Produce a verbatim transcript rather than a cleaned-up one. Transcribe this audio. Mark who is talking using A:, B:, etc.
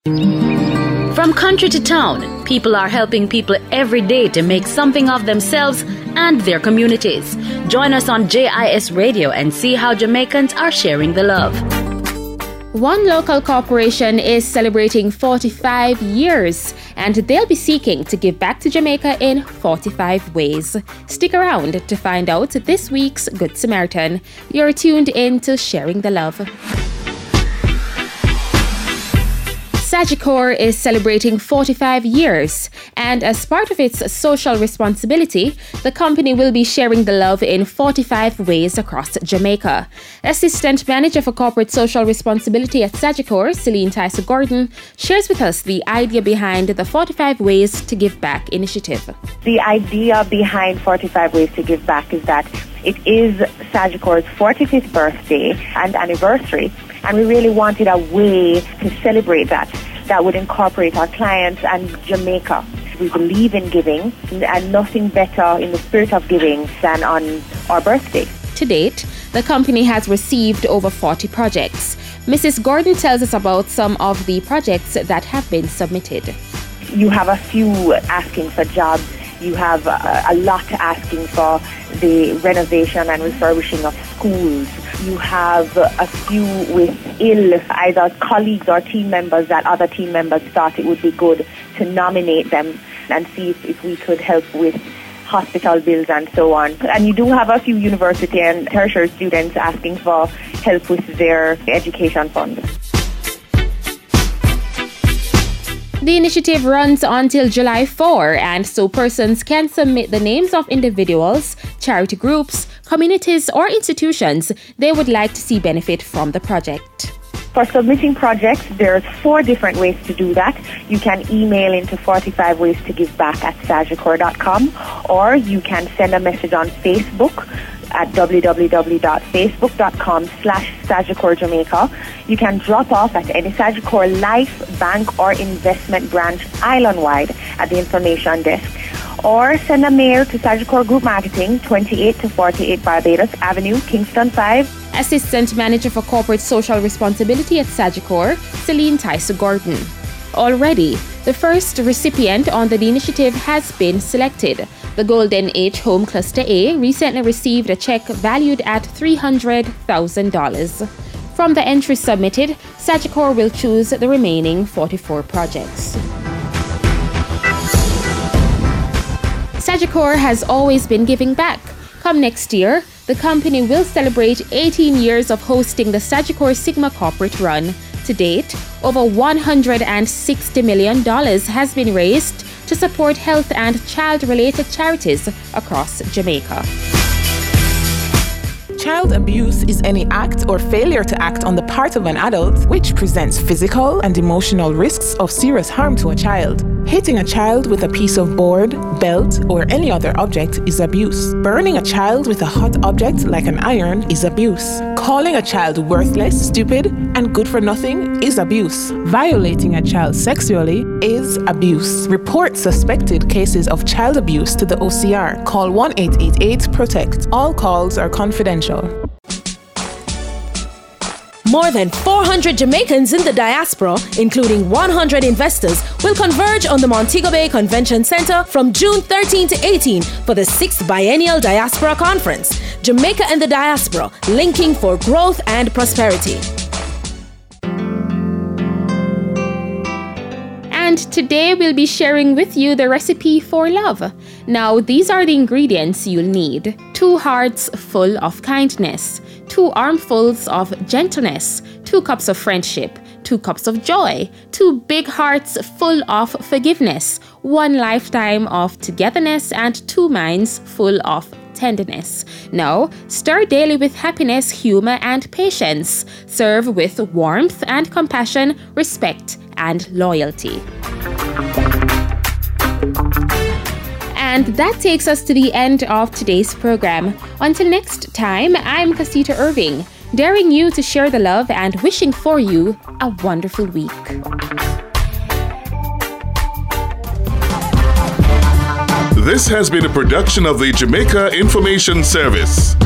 A: From country to town, people are helping people every day to make something of themselves and their communities. Join us on J I S Radio and see how Jamaicans are sharing the love.
B: One local corporation is celebrating forty-five years, and they'll be seeking to give back to Jamaica in forty-five ways. Stick around to find out this week's Good Samaritan. You're tuned in to Sharing the Love. Sagicor is celebrating forty-five years, and as part of its social responsibility, the company will be sharing the love in forty-five ways across Jamaica. Assistant Manager for Corporate Social Responsibility at Sagicor, Celine Tyson Gordon, shares with us the idea behind the forty-five Ways to Give Back initiative.
C: The idea behind forty-five Ways to Give Back is that it is Sagicor's forty-fifth birthday and anniversary, and we really wanted a way to celebrate that, that would incorporate our clients and Jamaica. We believe in giving, and nothing better in the spirit of giving than on our birthday.
B: To date, the company has received over forty projects. Missus Gordon tells us about some of the projects that have been submitted.
C: You have a few asking for jobs. You have a, a lot asking for the renovation and refurbishing of schools. You have a few with ill, either colleagues or team members that other team members thought it would be good to nominate them and see if, if we could help with hospital bills and so on. And you do have a few university and tertiary students asking for help with their education funds.
B: The initiative runs until July fourth, and so persons can submit the names of individuals, charity groups, communities, or institutions they would like to see benefit from the project.
C: For submitting projects, there's four different ways to do that. You can email into forty-five ways to give back at sagicor dot com, or you can send a message on Facebook at w w w dot facebook dot com slash Sagicor Jamaica. You can drop off at any Sagicor Life, Bank or Investment branch island-wide at the information desk, or send a mail to Sagicor Group Marketing, twenty-eight to forty-eight Barbados Avenue, Kingston five.
B: Assistant Manager for Corporate Social Responsibility at Sagicor, Celine Tyson Gordon. Already, the first recipient on the initiative has been selected. The Golden Age Home Cluster A recently received a check valued at three hundred thousand dollars. From the entries submitted, Sagicor will choose the remaining forty-four projects. Sagicor has always been giving back. Come next year, the company will celebrate eighteen years of hosting the Sagicor Sigma Corporate Run. To date, over one hundred sixty million dollars has been raised to support health and child-related charities across Jamaica.
D: Child abuse is any act or failure to act on the part of an adult which presents physical and emotional risks of serious harm to a child. Hitting a child with a piece of board, belt, or any other object is abuse. Burning a child with a hot object like an iron is abuse. Calling a child worthless, stupid, and good for nothing is abuse. Violating a child sexually is abuse. Report suspected cases of child abuse to the O C R. Call one eight eight eight PROTECT. All calls are confidential.
E: More than four hundred Jamaicans in the diaspora, including one hundred investors, will converge on the Montego Bay Convention Center from June thirteenth to eighteenth for the sixth Biennial Diaspora Conference. Jamaica and the Diaspora, linking for growth and prosperity.
B: And today we'll be sharing with you the recipe for love. Now, these are the ingredients you'll need. Two hearts full of kindness, two armfuls of gentleness, two cups of friendship, two cups of joy, two big hearts full of forgiveness, one lifetime of togetherness, and two minds full of tenderness. Now, stir daily with happiness, humor, and patience. Serve with warmth and compassion, respect, and loyalty. And that takes us to the end of today's program. Until next time, I'm Casita Irving, daring you to share the love and wishing for you a wonderful week.
F: This has been a production of the Jamaica Information Service.